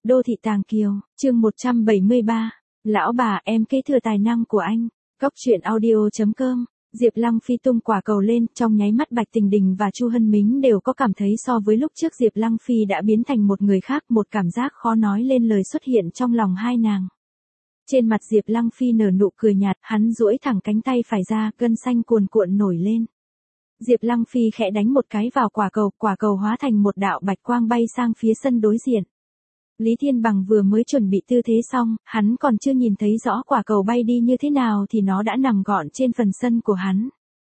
Đô thị Tàng Kiều, chương 173. Lão bà, em kế thừa tài năng của anh. Góc truyện audio.com. Diệp Lăng Phi tung quả cầu lên, trong nháy mắt Bạch Tình Đình và Chu Hân Mính đều có cảm thấy so với lúc trước Diệp Lăng Phi đã biến thành một người khác, một cảm giác khó nói lên lời xuất hiện trong lòng hai nàng. Trên mặt Diệp Lăng Phi nở nụ cười nhạt, hắn duỗi thẳng cánh tay phải ra, gân xanh cuồn cuộn nổi lên. Diệp Lăng Phi khẽ đánh một cái vào quả cầu hóa thành một đạo bạch quang bay sang phía sân đối diện. Lý Thiên Bằng vừa mới chuẩn bị tư thế xong, hắn còn chưa nhìn thấy rõ quả cầu bay đi như thế nào thì nó đã nằm gọn trên phần sân của hắn.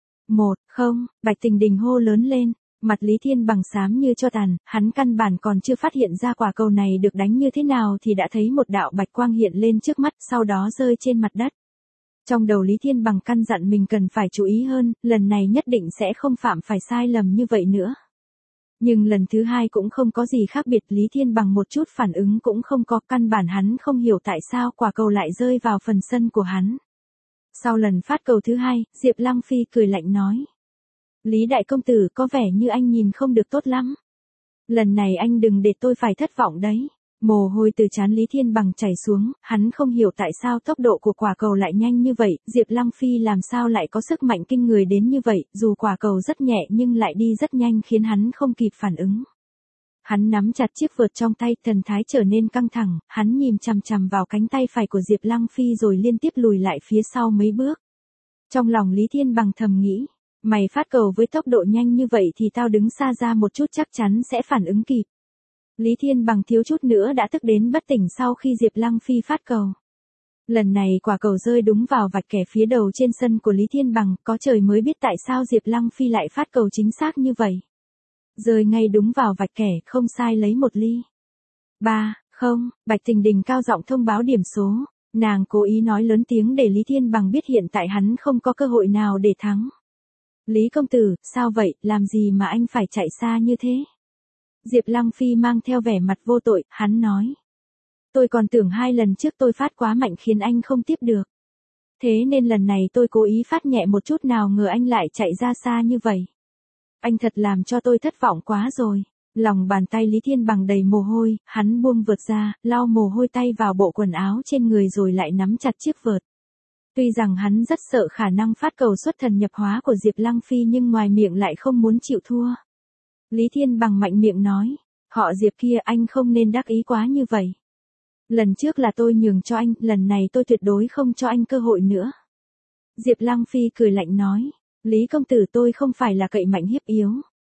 Bạch Tình Đình hô lớn lên, mặt Lý Thiên Bằng xám như tro tàn, hắn căn bản còn chưa phát hiện ra quả cầu này được đánh như thế nào thì đã thấy một đạo bạch quang hiện lên trước mắt, sau đó rơi trên mặt đất. Trong đầu Lý Thiên Bằng căn dặn mình cần phải chú ý hơn, lần này nhất định sẽ không phạm phải sai lầm như vậy nữa. Nhưng lần thứ hai cũng không có gì khác biệt, Lý Thiên Bằng một chút phản ứng cũng không có, căn bản hắn không hiểu tại sao quả cầu lại rơi vào phần sân của hắn. Sau lần phát cầu thứ hai, Diệp Lăng Phi cười lạnh nói. Lý đại công tử, có vẻ như anh nhìn không được tốt lắm. Lần này anh đừng để tôi phải thất vọng đấy. Mồ hôi từ trán Lý Thiên Bằng chảy xuống, hắn không hiểu tại sao tốc độ của quả cầu lại nhanh như vậy, Diệp Lăng Phi làm sao lại có sức mạnh kinh người đến như vậy, dù quả cầu rất nhẹ nhưng lại đi rất nhanh khiến hắn không kịp phản ứng. Hắn nắm chặt chiếc vợt trong tay, thần thái trở nên căng thẳng, hắn nhìn chằm chằm vào cánh tay phải của Diệp Lăng Phi rồi liên tiếp lùi lại phía sau mấy bước. Trong lòng Lý Thiên Bằng thầm nghĩ, mày phát cầu với tốc độ nhanh như vậy thì tao đứng xa ra một chút chắc chắn sẽ phản ứng kịp. Lý Thiên Bằng thiếu chút nữa đã tức đến bất tỉnh sau khi Diệp Lăng Phi phát cầu. Lần này quả cầu rơi đúng vào vạch kẻ phía đầu trên sân của Lý Thiên Bằng, có trời mới biết tại sao Diệp Lăng Phi lại phát cầu chính xác như vậy. Rơi ngay đúng vào vạch kẻ, không sai lấy một ly. 3-0, Bạch Tình Đình cao giọng thông báo điểm số, nàng cố ý nói lớn tiếng để Lý Thiên Bằng biết hiện tại hắn không có cơ hội nào để thắng. Lý công tử, sao vậy, làm gì mà anh phải chạy xa như thế? Diệp Lăng Phi mang theo vẻ mặt vô tội, hắn nói. Tôi còn tưởng hai lần trước tôi phát quá mạnh khiến anh không tiếp được. Thế nên lần này tôi cố ý phát nhẹ một chút, nào ngờ anh lại chạy ra xa như vậy. Anh thật làm cho tôi thất vọng quá rồi. Lòng bàn tay Lý Thiên Bằng đầy mồ hôi, hắn buông vợt ra, lau mồ hôi tay vào bộ quần áo trên người rồi lại nắm chặt chiếc vợt. Tuy rằng hắn rất sợ khả năng phát cầu xuất thần nhập hóa của Diệp Lăng Phi nhưng ngoài miệng lại không muốn chịu thua. Lý Thiên Bằng mạnh miệng nói, họ Diệp kia, anh không nên đắc ý quá như vậy. Lần trước là tôi nhường cho anh, lần này tôi tuyệt đối không cho anh cơ hội nữa. Diệp Lăng Phi cười lạnh nói, Lý công tử, tôi không phải là cậy mạnh hiếp yếu.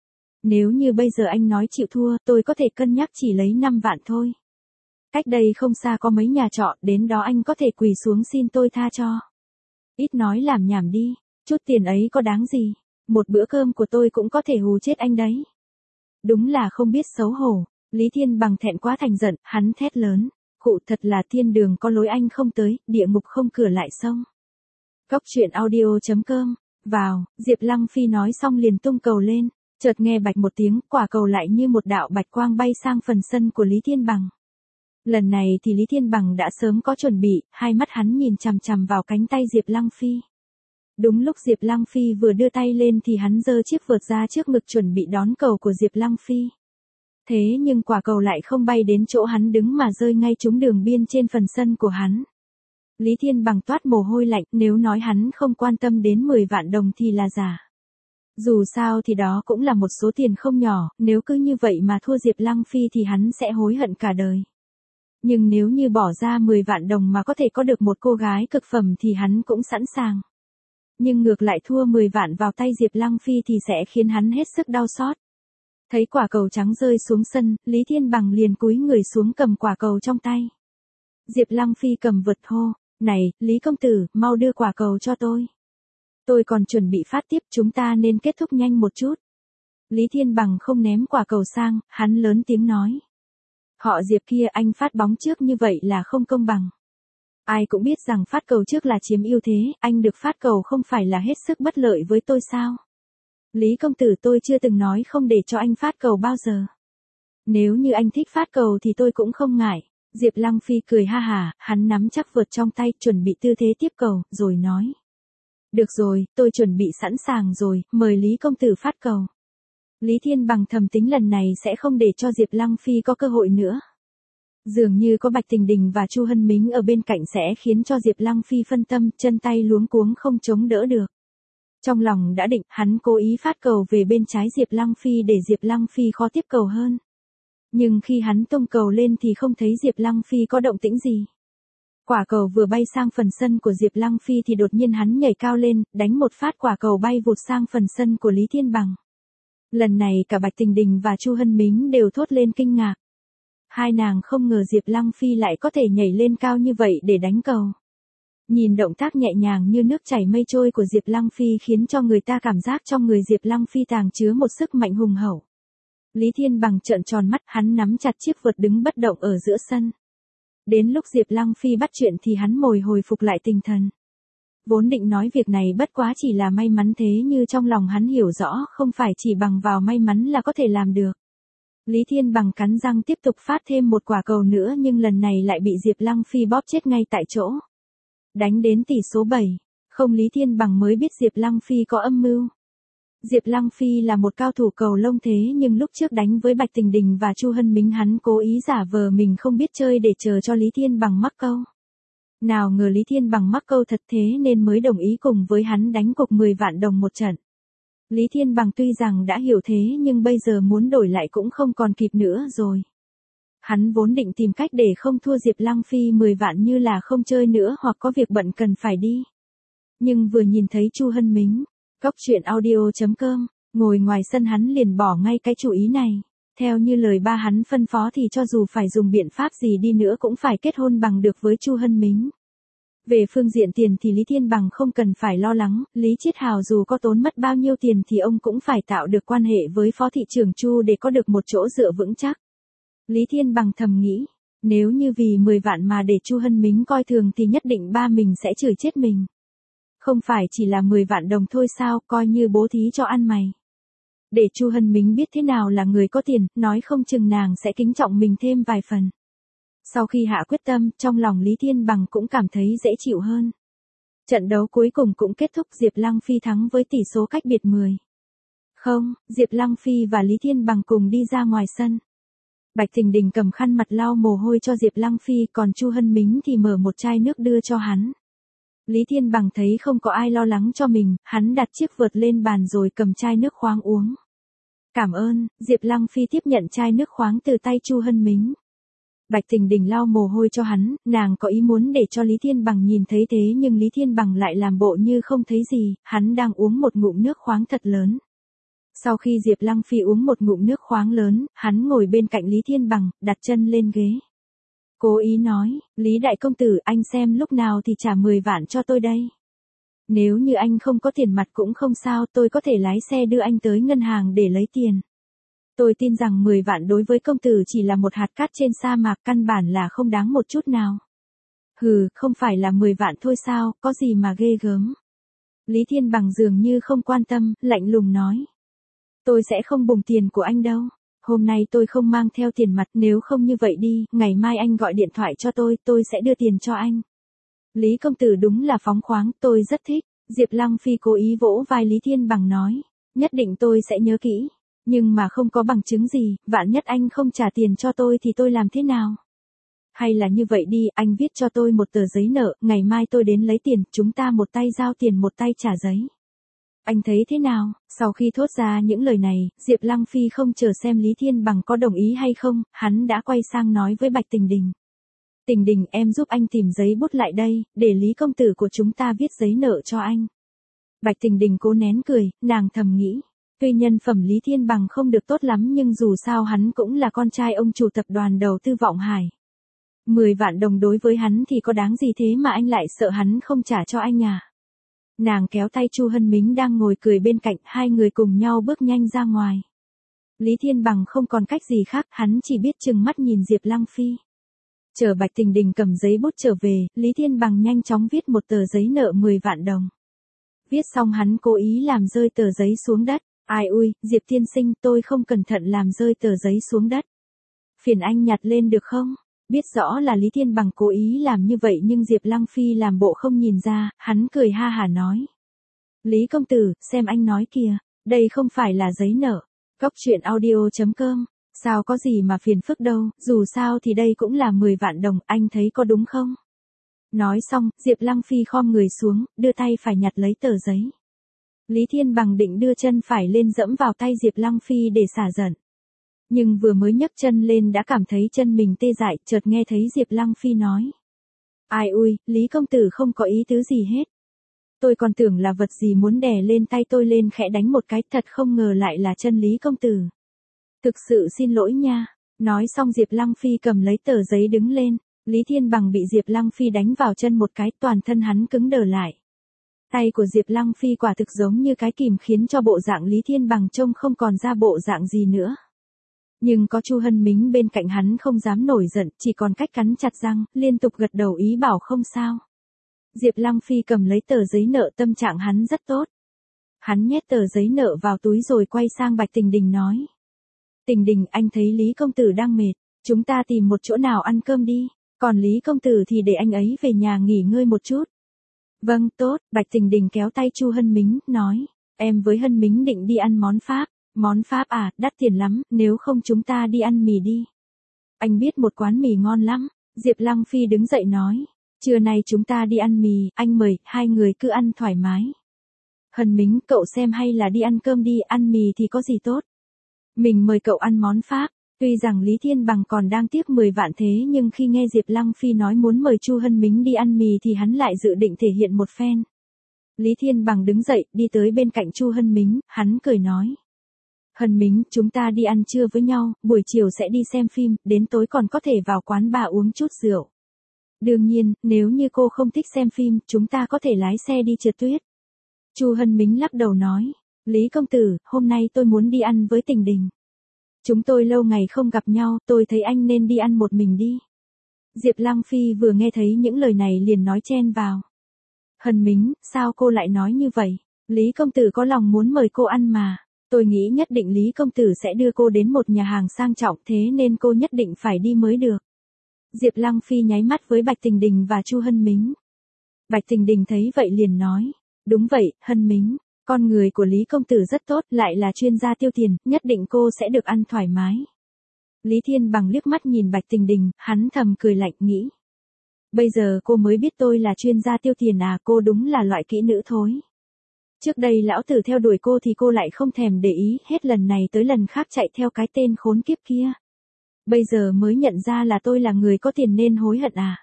Nếu như bây giờ anh nói chịu thua, tôi có thể cân nhắc chỉ lấy 5 vạn thôi. Cách đây không xa có mấy nhà trọ, đến đó anh có thể quỳ xuống xin tôi tha cho. Ít nói làm nhảm đi, chút tiền ấy có đáng gì, một bữa cơm của tôi cũng có thể hù chết anh đấy. Đúng là không biết xấu hổ. Lý Thiên Bằng thẹn quá thành giận, hắn thét lớn, cụ thật là thiên đường có lối anh không tới, địa ngục không cửa lại xông. Góc truyện audio.com. Vào, Diệp Lăng Phi nói xong liền tung cầu lên, chợt nghe bạch một tiếng, quả cầu lại như một đạo bạch quang bay sang phần sân của Lý Thiên Bằng. Lần này thì Lý Thiên Bằng đã sớm có chuẩn bị, hai mắt hắn nhìn chằm chằm vào cánh tay Diệp Lăng Phi. Đúng lúc Diệp Lăng Phi vừa đưa tay lên thì hắn giơ chiếc vợt ra trước ngực chuẩn bị đón cầu của Diệp Lăng Phi. Thế nhưng quả cầu lại không bay đến chỗ hắn đứng mà rơi ngay trúng đường biên trên phần sân của hắn. Lý Thiên Bằng toát mồ hôi lạnh, nếu nói hắn không quan tâm đến 10 vạn đồng thì là giả. Dù sao thì đó cũng là một số tiền không nhỏ, nếu cứ như vậy mà thua Diệp Lăng Phi thì hắn sẽ hối hận cả đời. Nhưng nếu như bỏ ra 10 vạn đồng mà có thể có được một cô gái cực phẩm thì hắn cũng sẵn sàng. Nhưng ngược lại thua 10 vạn vào tay Diệp Lăng Phi thì sẽ khiến hắn hết sức đau xót. Thấy quả cầu trắng rơi xuống sân, Lý Thiên Bằng liền cúi người xuống cầm quả cầu trong tay. Diệp Lăng Phi cầm vợt hô, này, Lý công tử, mau đưa quả cầu cho tôi. Tôi còn chuẩn bị phát tiếp, chúng ta nên kết thúc nhanh một chút. Lý Thiên Bằng không ném quả cầu sang, hắn lớn tiếng nói. Họ Diệp kia, anh phát bóng trước như vậy là không công bằng. Ai cũng biết rằng phát cầu trước là chiếm ưu thế, anh được phát cầu không phải là hết sức bất lợi với tôi sao? Lý công tử, tôi chưa từng nói không để cho anh phát cầu bao giờ. Nếu như anh thích phát cầu thì tôi cũng không ngại. Diệp Lăng Phi cười ha hả, hắn nắm chắc vợt trong tay, chuẩn bị tư thế tiếp cầu, rồi nói. Được rồi, tôi chuẩn bị sẵn sàng rồi, mời Lý công tử phát cầu. Lý Thiên Bằng thầm tính lần này sẽ không để cho Diệp Lăng Phi có cơ hội nữa. Dường như có Bạch Tình Đình và Chu Hân Mính ở bên cạnh sẽ khiến cho Diệp Lăng Phi phân tâm, chân tay luống cuống không chống đỡ được. Trong lòng đã định, hắn cố ý phát cầu về bên trái Diệp Lăng Phi để Diệp Lăng Phi khó tiếp cầu hơn. Nhưng khi hắn tung cầu lên thì không thấy Diệp Lăng Phi có động tĩnh gì. Quả cầu vừa bay sang phần sân của Diệp Lăng Phi thì đột nhiên hắn nhảy cao lên, đánh một phát quả cầu bay vụt sang phần sân của Lý Thiên Bằng. Lần này cả Bạch Tình Đình và Chu Hân Mính đều thốt lên kinh ngạc. Hai nàng không ngờ Diệp Lăng Phi lại có thể nhảy lên cao như vậy để đánh cầu. Nhìn động tác nhẹ nhàng như nước chảy mây trôi của Diệp Lăng Phi khiến cho người ta cảm giác trong người Diệp Lăng Phi tàng chứa một sức mạnh hùng hậu. Lý Thiên Bằng trợn tròn mắt, hắn nắm chặt chiếc vợt đứng bất động ở giữa sân. Đến lúc Diệp Lăng Phi bắt chuyện thì hắn hồi phục lại tinh thần. Vốn định nói việc này bất quá chỉ là may mắn thế như trong lòng hắn hiểu rõ không phải chỉ bằng vào may mắn là có thể làm được. Lý Thiên Bằng cắn răng tiếp tục phát thêm một quả cầu nữa nhưng lần này lại bị Diệp Lăng Phi bóp chết ngay tại chỗ. Đánh đến tỷ số 7, không Lý Thiên Bằng mới biết Diệp Lăng Phi có âm mưu. Diệp Lăng Phi là một cao thủ cầu lông thế nhưng lúc trước đánh với Bạch Tình Đình và Chu Hân Mính hắn cố ý giả vờ mình không biết chơi để chờ cho Lý Thiên Bằng mắc câu. Nào ngờ Lý Thiên Bằng mắc câu thật thế nên mới đồng ý cùng với hắn đánh cục 10 vạn đồng một trận. Lý Thiên Bằng tuy rằng đã hiểu thế nhưng bây giờ muốn đổi lại cũng không còn kịp nữa rồi. Hắn vốn định tìm cách để không thua Diệp Lăng Phi 10 vạn như là không chơi nữa hoặc có việc bận cần phải đi. Nhưng vừa nhìn thấy Chu Hân Mính, Cóc Truyện Audio.com, ngồi ngoài sân hắn liền bỏ ngay cái chủ ý này. Theo như lời ba hắn phân phó thì cho dù phải dùng biện pháp gì đi nữa cũng phải kết hôn bằng được với Chu Hân Mính. Về phương diện tiền thì Lý Thiên Bằng không cần phải lo lắng, Lý Chiết Hào dù có tốn mất bao nhiêu tiền thì ông cũng phải tạo được quan hệ với Phó thị trưởng Chu để có được một chỗ dựa vững chắc. Lý Thiên Bằng thầm nghĩ, nếu như vì 10 vạn mà để Chu Hân Mính coi thường thì nhất định ba mình sẽ chửi chết mình. Không phải chỉ là 10 vạn đồng thôi sao, coi như bố thí cho ăn mày. Để Chu Hân Mính biết thế nào là người có tiền, nói không chừng nàng sẽ kính trọng mình thêm vài phần. Sau khi hạ quyết tâm, trong lòng Lý Thiên Bằng cũng cảm thấy dễ chịu hơn. Trận đấu cuối cùng cũng kết thúc, Diệp Lăng Phi thắng với tỷ số cách biệt 10. Không, Diệp Lăng Phi và Lý Thiên Bằng cùng đi ra ngoài sân. Bạch Tình Đình cầm khăn mặt lau mồ hôi cho Diệp Lăng Phi, còn Chu Hân Mính thì mở một chai nước đưa cho hắn. Lý Thiên Bằng thấy không có ai lo lắng cho mình, hắn đặt chiếc vợt lên bàn rồi cầm chai nước khoáng uống. Cảm ơn, Diệp Lăng Phi tiếp nhận chai nước khoáng từ tay Chu Hân Mính. Bạch Tình Đình lau mồ hôi cho hắn, nàng có ý muốn để cho Lý Thiên Bằng nhìn thấy thế nhưng Lý Thiên Bằng lại làm bộ như không thấy gì, hắn đang uống một ngụm nước khoáng thật lớn. Sau khi Diệp Lăng Phi uống một ngụm nước khoáng lớn, hắn ngồi bên cạnh Lý Thiên Bằng, đặt chân lên ghế. Cố ý nói, Lý đại công tử, anh xem lúc nào thì trả 10 vạn cho tôi đây. Nếu như anh không có tiền mặt cũng không sao, tôi có thể lái xe đưa anh tới ngân hàng để lấy tiền. Tôi tin rằng 10 vạn đối với công tử chỉ là một hạt cát trên sa mạc, căn bản là không đáng một chút nào. Hừ, không phải là 10 vạn thôi sao, có gì mà ghê gớm. Lý Thiên Bằng dường như không quan tâm, lạnh lùng nói. Tôi sẽ không bùng tiền của anh đâu. Hôm nay tôi không mang theo tiền mặt, nếu không như vậy đi, ngày mai anh gọi điện thoại cho tôi sẽ đưa tiền cho anh. Lý công tử đúng là phóng khoáng, tôi rất thích. Diệp Lăng Phi cố ý vỗ vai Lý Thiên Bằng nói. Nhất định tôi sẽ nhớ kỹ. Nhưng mà không có bằng chứng gì, vạn nhất anh không trả tiền cho tôi thì tôi làm thế nào? Hay là như vậy đi, anh viết cho tôi một tờ giấy nợ, ngày mai tôi đến lấy tiền, chúng ta một tay giao tiền một tay trả giấy. Anh thấy thế nào? Sau khi thốt ra những lời này, Diệp Lăng Phi không chờ xem Lý Thiên Bằng có đồng ý hay không, hắn đã quay sang nói với Bạch Tình Đình. Tình Đình, em giúp anh tìm giấy bút lại đây, để Lý công tử của chúng ta viết giấy nợ cho anh. Bạch Tình Đình cố nén cười, nàng thầm nghĩ. Tuy nhân phẩm Lý Thiên Bằng không được tốt lắm nhưng dù sao hắn cũng là con trai ông chủ tập đoàn đầu tư Vọng Hải. 10 vạn đồng đối với hắn thì có đáng gì thế mà anh lại sợ hắn không trả cho anh à? Nàng kéo tay Chu Hân Mính đang ngồi cười bên cạnh, hai người cùng nhau bước nhanh ra ngoài. Lý Thiên Bằng không còn cách gì khác, hắn chỉ biết trừng mắt nhìn Diệp Lăng Phi. Chờ Bạch Tình Đình cầm giấy bút trở về, Lý Thiên Bằng nhanh chóng viết một tờ giấy nợ 10 vạn đồng. Viết xong hắn cố ý làm rơi tờ giấy xuống đất. Ai ui, Diệp tiên sinh, tôi không cẩn thận làm rơi tờ giấy xuống đất. Phiền anh nhặt lên được không? Biết rõ là Lý Thiên Bằng cố ý làm như vậy nhưng Diệp Lăng Phi làm bộ không nhìn ra, hắn cười ha hả nói. Lý công tử, xem anh nói kìa, đây không phải là giấy nợ. Cóc Truyện Audio.com Sao có gì mà phiền phức đâu, dù sao thì đây cũng là 10 vạn đồng, anh thấy có đúng không? Nói xong, Diệp Lăng Phi khom người xuống, đưa tay phải nhặt lấy tờ giấy. Lý Thiên Bằng định đưa chân phải lên dẫm vào tay Diệp Lăng Phi để xả giận. Nhưng vừa mới nhấc chân lên đã cảm thấy chân mình tê dại, chợt nghe thấy Diệp Lăng Phi nói. Ai ui, Lý công tử không có ý tứ gì hết. Tôi còn tưởng là vật gì muốn đè lên tay tôi lên khẽ đánh một cái, thật không ngờ lại là chân Lý công tử. Thực sự xin lỗi nha. Nói xong Diệp Lăng Phi cầm lấy tờ giấy đứng lên. Lý Thiên Bằng bị Diệp Lăng Phi đánh vào chân một cái, toàn thân hắn cứng đờ lại. Tay của Diệp Lăng Phi quả thực giống như cái kìm khiến cho bộ dạng Lý Thiên Bằng trông không còn ra bộ dạng gì nữa. Nhưng có Chu Hân Mính bên cạnh hắn không dám nổi giận, chỉ còn cách cắn chặt răng, liên tục gật đầu ý bảo không sao. Diệp Lăng Phi cầm lấy tờ giấy nợ, tâm trạng hắn rất tốt. Hắn nhét tờ giấy nợ vào túi rồi quay sang Bạch Tình Đình nói. Tình Đình, anh thấy Lý công tử đang mệt, chúng ta tìm một chỗ nào ăn cơm đi, còn Lý công tử thì để anh ấy về nhà nghỉ ngơi một chút. Vâng, tốt, Bạch Tình Đình kéo tay Chu Hân Mính, nói, em với Hân Mính định đi ăn món Pháp. Món Pháp à, đắt tiền lắm, nếu không chúng ta đi ăn mì đi. Anh biết một quán mì ngon lắm. Diệp Lăng Phi đứng dậy nói, trưa nay chúng ta đi ăn mì, anh mời, hai người cứ ăn thoải mái. Hân Mính, cậu xem hay là đi ăn cơm đi, ăn mì thì có gì tốt. Mình mời cậu ăn món Pháp. Tuy rằng Lý Thiên Bằng còn đang tiếc 10 vạn thế nhưng khi nghe Diệp Lăng Phi nói muốn mời Chu Hân Mính đi ăn mì thì hắn lại dự định thể hiện một phen. Lý Thiên Bằng đứng dậy, đi tới bên cạnh Chu Hân Mính, hắn cười nói. Hân Mính, chúng ta đi ăn trưa với nhau, buổi chiều sẽ đi xem phim, đến tối còn có thể vào quán bar uống chút rượu. Đương nhiên, nếu như cô không thích xem phim, chúng ta có thể lái xe đi trượt tuyết. Chu Hân Mính lắc đầu nói, Lý công tử, hôm nay tôi muốn đi ăn với Tình Đình. Chúng tôi lâu ngày không gặp nhau, tôi thấy anh nên đi ăn một mình đi. Diệp Lăng Phi vừa nghe thấy những lời này liền nói chen vào. Hân Mính, sao cô lại nói như vậy? Lý công tử có lòng muốn mời cô ăn mà. Tôi nghĩ nhất định Lý công tử sẽ đưa cô đến một nhà hàng sang trọng thế nên cô nhất định phải đi mới được. Diệp Lăng Phi nháy mắt với Bạch Tình Đình và Chu Hân Mính. Bạch Tình Đình thấy vậy liền nói, đúng vậy, Hân Mính, con người của Lý công tử rất tốt, lại là chuyên gia tiêu tiền, nhất định cô sẽ được ăn thoải mái. Lý Thiên Bằng liếc mắt nhìn Bạch Tình Đình, hắn thầm cười lạnh nghĩ. Bây giờ cô mới biết tôi là chuyên gia tiêu tiền à, cô đúng là loại kỹ nữ thối. Trước đây lão tử theo đuổi cô thì cô lại không thèm để ý, hết lần này tới lần khác chạy theo cái tên khốn kiếp kia. Bây giờ mới nhận ra là tôi là người có tiền nên hối hận à.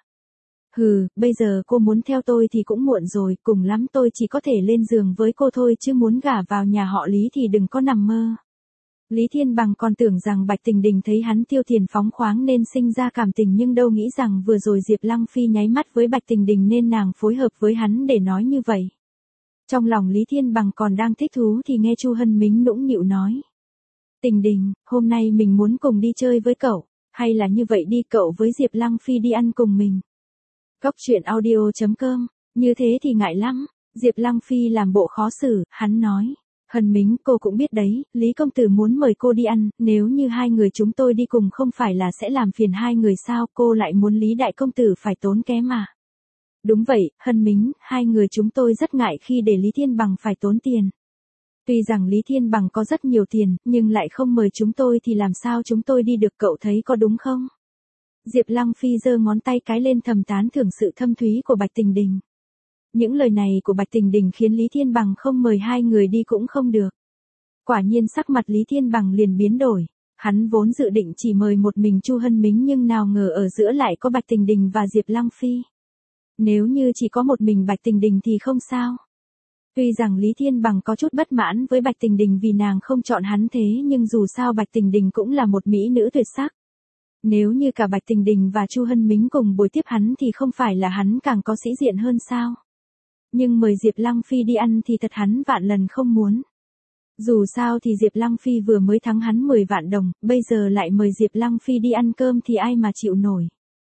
Hừ, bây giờ cô muốn theo tôi thì cũng muộn rồi, cùng lắm tôi chỉ có thể lên giường với cô thôi chứ muốn gả vào nhà họ Lý thì đừng có nằm mơ. Lý Thiên Bằng còn tưởng rằng Bạch Tình Đình thấy hắn tiêu tiền phóng khoáng nên sinh ra cảm tình nhưng đâu nghĩ rằng vừa rồi Diệp Lăng Phi nháy mắt với Bạch Tình Đình nên nàng phối hợp với hắn để nói như vậy. Trong lòng Lý Thiên Bằng còn đang thích thú thì nghe Chu Hân Mính nũng nịu nói. Tình Đình, hôm nay mình muốn cùng đi chơi với cậu, hay là như vậy đi cậu với Diệp Lăng Phi đi ăn cùng mình. Góc truyện audio.com, như thế thì ngại lắm, Diệp Lăng Phi làm bộ khó xử, hắn nói. Hân Mính, cô cũng biết đấy, Lý công tử muốn mời cô đi ăn, nếu như hai người chúng tôi đi cùng không phải là sẽ làm phiền hai người sao, cô lại muốn Lý đại công tử phải tốn kém mà. Đúng vậy, Hân Mính, hai người chúng tôi rất ngại khi để Lý Thiên Bằng phải tốn tiền. Tuy rằng Lý Thiên Bằng có rất nhiều tiền, nhưng lại không mời chúng tôi thì làm sao chúng tôi đi được cậu thấy có đúng không? Diệp Lăng Phi giơ ngón tay cái lên thầm tán thưởng sự thâm thúy của Bạch Tình Đình. Những lời này của Bạch Tình Đình khiến Lý Thiên Bằng không mời hai người đi cũng không được. Quả nhiên sắc mặt Lý Thiên Bằng liền biến đổi. Hắn vốn dự định chỉ mời một mình Chu Hân Mính nhưng nào ngờ ở giữa lại có Bạch Tình Đình và Diệp Lăng Phi. Nếu như chỉ có một mình Bạch Tình Đình thì không sao. Tuy rằng Lý Thiên Bằng có chút bất mãn với Bạch Tình Đình vì nàng không chọn hắn thế nhưng dù sao Bạch Tình Đình cũng là một mỹ nữ tuyệt sắc. Nếu như cả Bạch Tình Đình và Chu Hân Mính cùng buổi tiếp hắn thì không phải là hắn càng có sĩ diện hơn sao. Nhưng mời Diệp Lăng Phi đi ăn thì thật hắn vạn lần không muốn. Dù sao thì Diệp Lăng Phi vừa mới thắng hắn 10 vạn đồng, bây giờ lại mời Diệp Lăng Phi đi ăn cơm thì ai mà chịu nổi.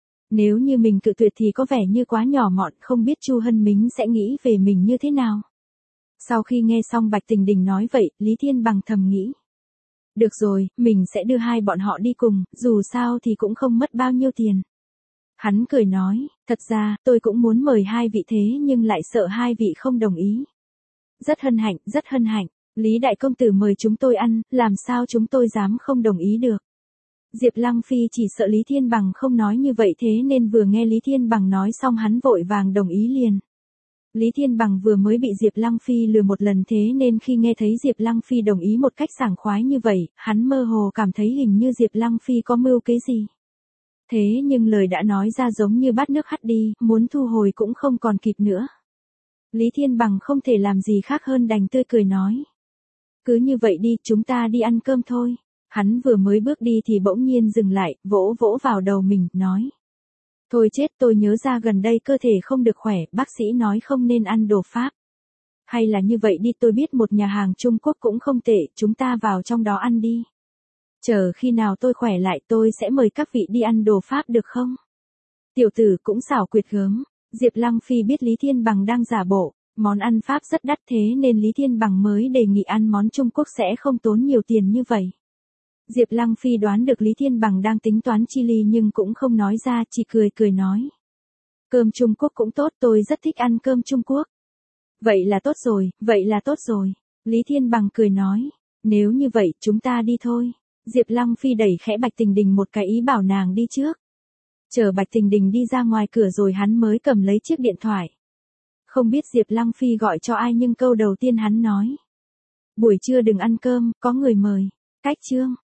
Nếu như mình cự tuyệt thì có vẻ như quá nhỏ mọn, không biết Chu Hân Mính sẽ nghĩ về mình như thế nào. Sau khi nghe xong Bạch Tình Đình nói vậy, Lý Thiên Bằng thầm nghĩ. Được rồi, mình sẽ đưa hai bọn họ đi cùng, dù sao thì cũng không mất bao nhiêu tiền. Hắn cười nói, thật ra, tôi cũng muốn mời hai vị thế nhưng lại sợ hai vị không đồng ý. Rất hân hạnh, Lý đại công tử mời chúng tôi ăn, làm sao chúng tôi dám không đồng ý được. Diệp Lăng Phi chỉ sợ Lý Thiên Bằng không nói như vậy thế nên vừa nghe Lý Thiên Bằng nói xong hắn vội vàng đồng ý liền. Lý Thiên Bằng vừa mới bị Diệp Lăng Phi lừa một lần thế nên khi nghe thấy Diệp Lăng Phi đồng ý một cách sảng khoái như vậy, hắn mơ hồ cảm thấy hình như Diệp Lăng Phi có mưu kế gì. Thế nhưng lời đã nói ra giống như bát nước hắt đi, muốn thu hồi cũng không còn kịp nữa. Lý Thiên Bằng không thể làm gì khác hơn đành tươi cười nói. Cứ như vậy đi, chúng ta đi ăn cơm thôi. Hắn vừa mới bước đi thì bỗng nhiên dừng lại, vỗ vỗ vào đầu mình, nói. Thôi chết, tôi nhớ ra gần đây cơ thể không được khỏe, bác sĩ nói không nên ăn đồ Pháp. Hay là như vậy đi, tôi biết một nhà hàng Trung Quốc cũng không tệ, chúng ta vào trong đó ăn đi. Chờ khi nào tôi khỏe lại tôi sẽ mời các vị đi ăn đồ Pháp được không? Tiểu tử cũng xảo quyệt gớm. Diệp Lăng Phi biết Lý Thiên Bằng đang giả bộ, món ăn Pháp rất đắt thế nên Lý Thiên Bằng mới đề nghị ăn món Trung Quốc sẽ không tốn nhiều tiền như vậy. Diệp Lăng Phi đoán được Lý Thiên Bằng đang tính toán chi ly nhưng cũng không nói ra, chỉ cười cười nói. Cơm Trung Quốc cũng tốt, tôi rất thích ăn cơm Trung Quốc. Vậy là tốt rồi, vậy là tốt rồi. Lý Thiên Bằng cười nói. Nếu như vậy chúng ta đi thôi. Diệp Lăng Phi đẩy khẽ Bạch Tình Đình một cái ý bảo nàng đi trước. Chờ Bạch Tình Đình đi ra ngoài cửa rồi hắn mới cầm lấy chiếc điện thoại. Không biết Diệp Lăng Phi gọi cho ai nhưng câu đầu tiên hắn nói. Buổi trưa đừng ăn cơm, có người mời. Cách chương.